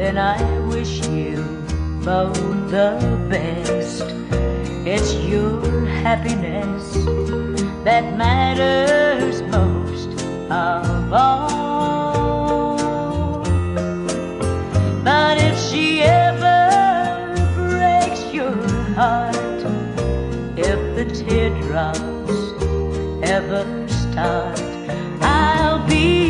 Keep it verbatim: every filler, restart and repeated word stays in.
then I wish you both the best. It's your happiness that matters most of all. But if she ever breaks your heart, if the teardrops ever start, I'll be